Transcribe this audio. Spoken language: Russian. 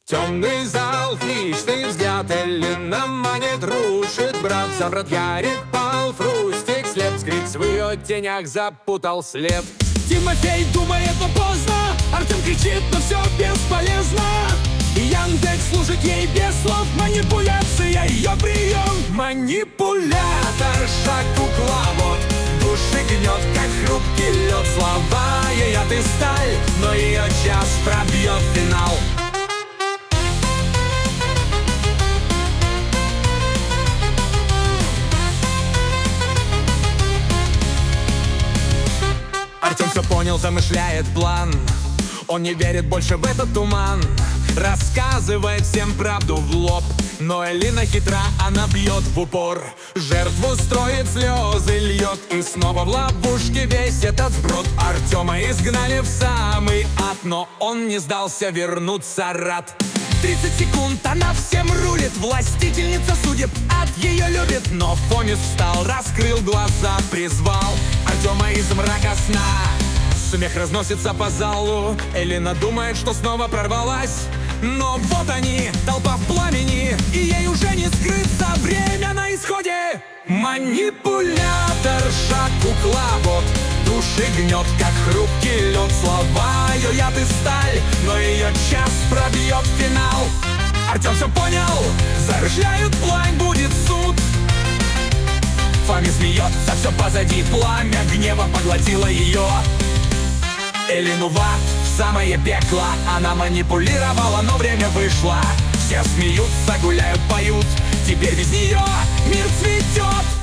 Темный зал, хищный взгляд, Эллина манит, рушит брат. Сам брат Ярик пал, Фрустик слеп, Скрикс в ее тенях запутал след. Тимофей думает, но поздно, Артем кричит, но все бесполезно. И Яндекс служит ей без слов, манипуляция ее прием. Манипуляторша, кукловод, души гнет, как хрупкий лед. Слова ей яд и сталь, но ее час пробьет финал. Артем все понял, замышляет план. Он не верит больше в этот туман, рассказывает всем правду в лоб. Но Эллина хитра, она бьет в упор, жертву строит, слезы льет. И снова в ловушке весь этот сброд. Артема изгнали в самый ад, но он не сдался, вернуться рад. 30 секунд, она всем рулит, властительница судеб, ад ее любит. Но Фомис встал, раскрыл глаза, призвал Артема из мрака сна. Смех разносится по залу, Эллина думает, что снова прорвалась. Но вот они, толпа в пламени, и ей уже не скрыться, время на исходе. Манипуляторша, кукловод, души гнет, как хрупкий лед. Слова ее яд и сталь, но ее час пробьет финал. Артем все понял, зарыжляют, плань, будет суд. Фоми смеется, все позади, пламя гнева поглотило ее. Эллину в ад, в самое пекло, она манипулировала, но время вышло. Все смеются, гуляют, поют, теперь без нее мир цветет.